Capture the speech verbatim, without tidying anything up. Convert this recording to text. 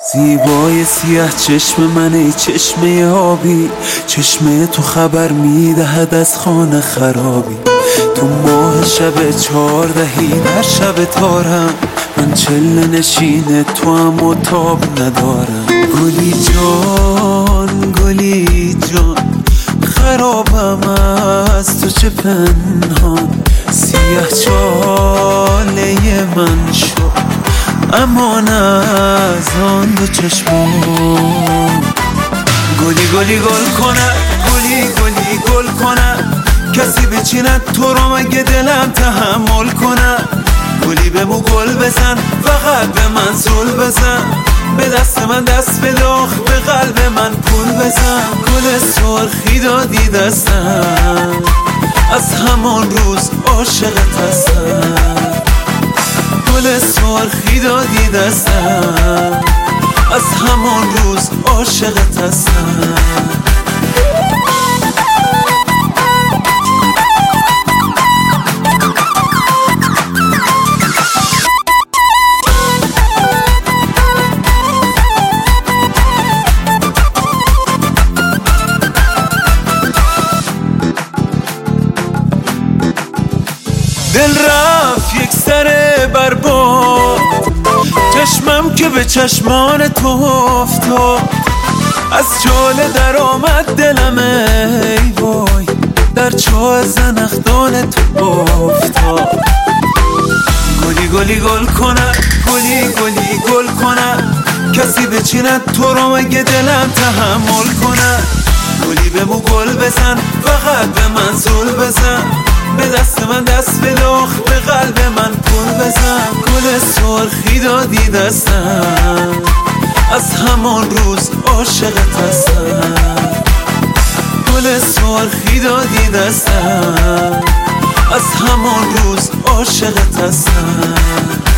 زیبای سیاه چشم من، ای چشمه آبی، چشمه تو خبر میدهد از خانه خرابی. تو ماه شب چهاردهی در شب تارم، من چله نشین تو هم و تاب ندارم. گلی جان گلی جان خرابم از تو چه پنهان، سیاه چاله من شد امان از آن دو چشمان. گلی گلی گل کنه، گلی گلی گل کنه، کسی بچیند تو رو مگه دلم تحمل کنه. گلی به مو گل بزن، فقط به من زل بزن، به دست من دست بداخ، به قلب من پول بزن. گل سرخی دادی دستم، از همان روز عاشقت هستم. گل سرخی دادی دستم، از همان روز عاشقت هستم. دل رفت یک سر برباد، چشمم که به چشمان تو افتاد، از چاله در آمد دلم ای وای، در چاه زنخدان تو افتاد. گلی گلی گل کنه، گلی گلی گل کنه، کسی بچیند تو رو مگه دلم تحمل کنه. گلی به مو گل بزن، فقط به من زل بزن، به دست من دست بداخ، به قلب من پول بزن. گل سرخی دادی دستم، از همان روز عاشقت هستم. گل سرخی دادی دستم، از همان روز عاشقت هستم.